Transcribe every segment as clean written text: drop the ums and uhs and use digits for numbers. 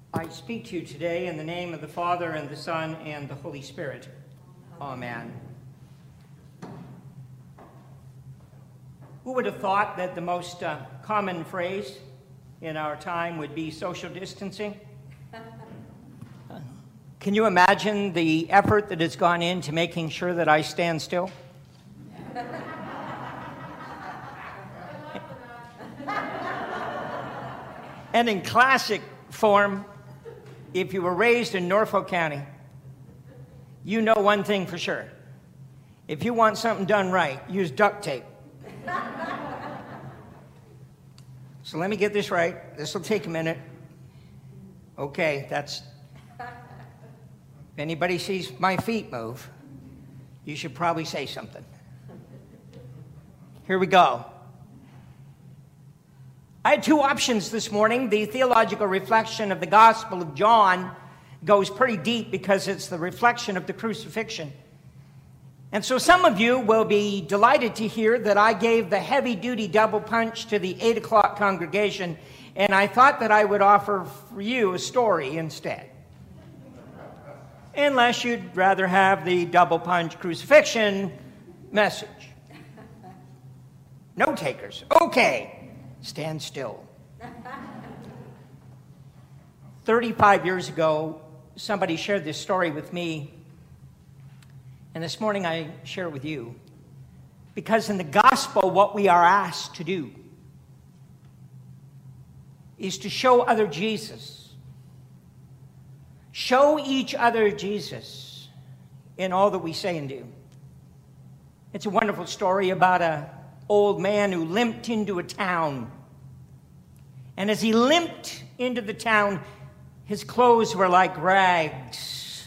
I speak to you today in the name of the Father, and the Son, and the Holy Spirit. Amen. Who would have thought that the most common phrase in our time would be social distancing? Can you imagine the effort that has gone into making sure that I stand still? And in classic form, if you were raised in Norfolk County, you know one thing for sure. If you want something done right, use duct tape. So let me get this right. This will take a minute. Okay, if anybody sees my feet move, you should probably say something. Here we go. I had two options this morning. The theological reflection of the Gospel of John goes pretty deep because it's the reflection of the crucifixion. And so some of you will be delighted to hear that I gave the heavy-duty double punch to the 8 o'clock congregation, and I thought that I would offer for you a story instead. Unless you'd rather have the double punch crucifixion message. No takers. Okay. Stand still. 35 years ago, somebody shared this story with me, and this morning I share it with you. Because in the gospel, what we are asked to do is to show other Jesus. Show each other Jesus in all that we say and do. It's a wonderful story about an old man who limped into a town. And as he limped into the town, his clothes were like rags.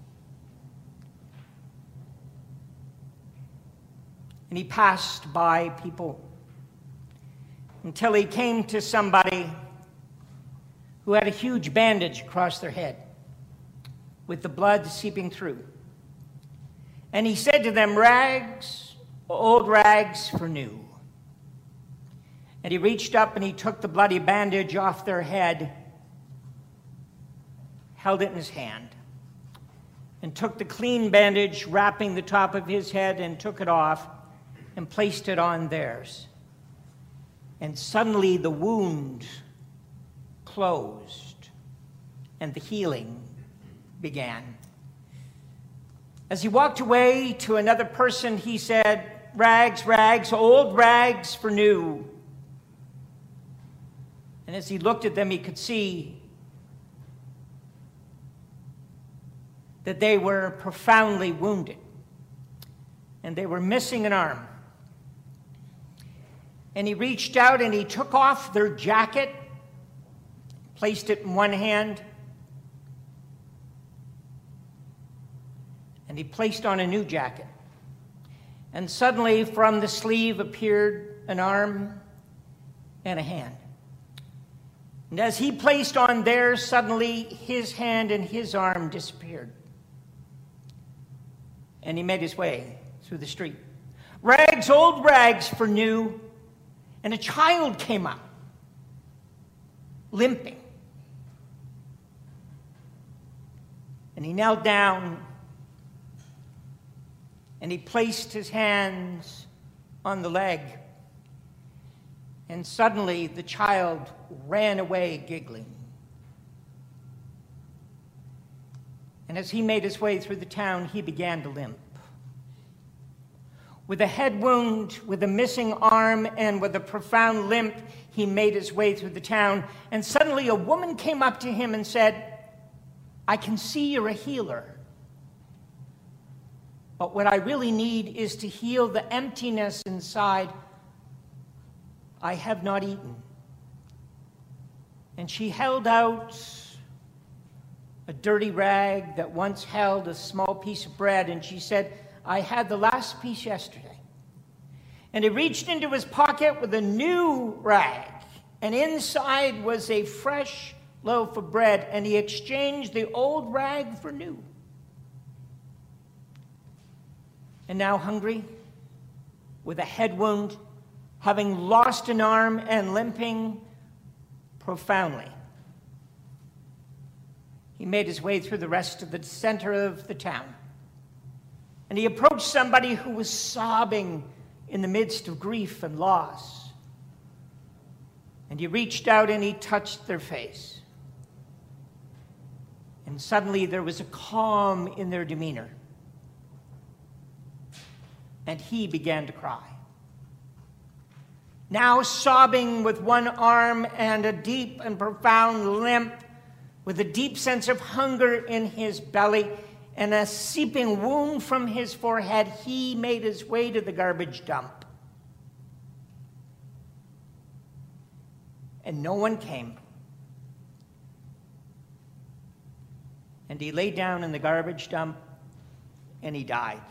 And he passed by people until he came to somebody who had a huge bandage across their head with the blood seeping through. And he said to them, "Rags, old rags for new." And he reached up and he took the bloody bandage off their head, held it in his hand, and took the clean bandage wrapping the top of his head and took it off and placed it on theirs. And suddenly the wound closed and the healing began. As he walked away to another person, he said, "Rags, rags, old rags for new." And as he looked at them, he could see that they were profoundly wounded and they were missing an arm. And he reached out and he took off their jacket, placed it in one hand, and he placed on a new jacket. And suddenly from the sleeve appeared an arm and a hand. And as he placed on theirs, suddenly his hand and his arm disappeared. And he made his way through the street. Rags, old rags for new. And a child came up, limping. And he knelt down and he placed his hands on the leg. And suddenly the child ran away giggling. And as he made his way through the town, he began to limp. With a head wound, with a missing arm, and with a profound limp, he made his way through the town. And suddenly a woman came up to him and said, "I can see you're a healer. But what I really need is to heal the emptiness inside. I have not eaten." And she held out a dirty rag that once held a small piece of bread, and she said, "I had the last piece yesterday." And he reached into his pocket with a new rag, and inside was a fresh loaf of bread, and he exchanged the old rag for new. And now hungry, with a head wound, having lost an arm and limping profoundly, he made his way through the rest of the center of the town. And he approached somebody who was sobbing in the midst of grief and loss. And he reached out and he touched their face. And suddenly there was a calm in their demeanor. And he began to cry. Now sobbing with one arm and a deep and profound limp, with a deep sense of hunger in his belly and a seeping wound from his forehead, he made his way to the garbage dump. And no one came. And he lay down in the garbage dump and he died.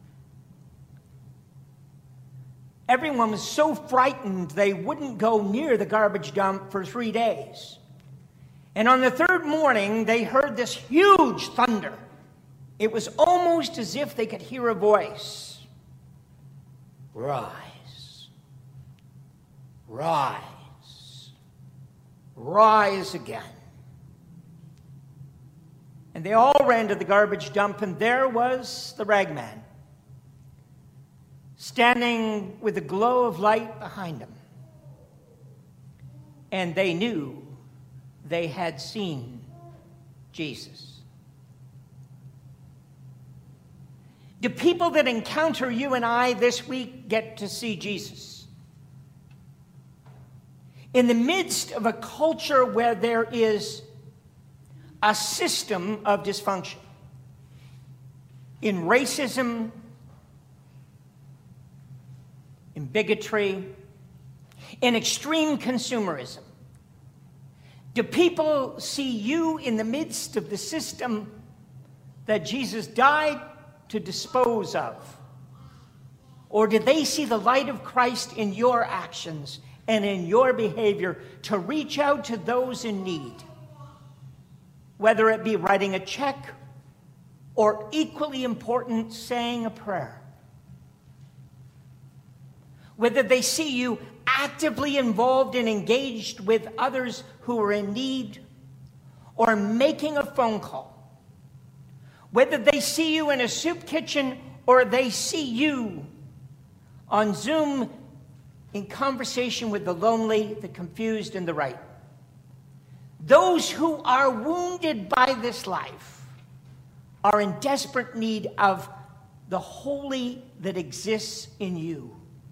Everyone was so frightened they wouldn't go near the garbage dump for 3 days. And on the third morning, they heard this huge thunder. It was almost as if they could hear a voice. Rise, rise, rise again. And they all ran to the garbage dump, and there was the ragman, standing with a glow of light behind him. And they knew they had seen Jesus. Do people that encounter you and I this week get to see Jesus? In the midst of a culture where there is a system of dysfunction, in racism, in bigotry, in extreme consumerism, do people see you in the midst of the system that Jesus died to dispose of? Or do they see the light of Christ in your actions and in your behavior to reach out to those in need? Whether it be writing a check or, equally important, saying a prayer. Whether they see you actively involved and engaged with others who are in need, or making a phone call. Whether they see you in a soup kitchen or they see you on Zoom in conversation with the lonely, the confused, and the right. Those who are wounded by this life are in desperate need of the holy that exists in you.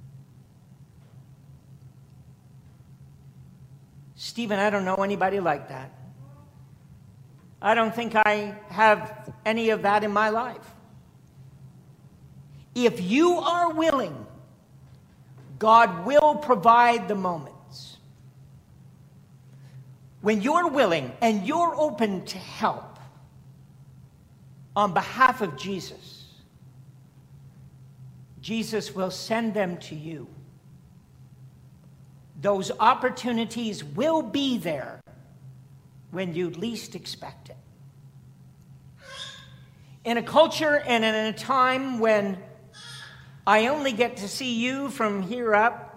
Stephen, I don't know anybody like that. I don't think I have any of that in my life. If you are willing, God will provide the moments. When you're willing and you're open to help on behalf of Jesus, Jesus will send them to you. Those opportunities will be there when you least expect it. In a culture and in a time when I only get to see you from here up,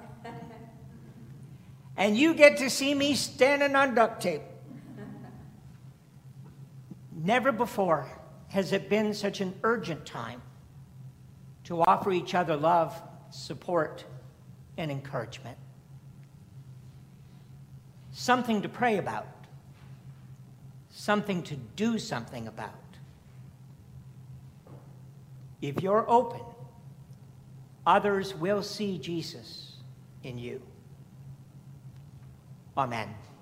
and you get to see me standing on duct tape, never before has it been such an urgent time to offer each other love, support, and encouragement. Something to pray about, something to do something about. If you're open, others will see Jesus in you. Amen.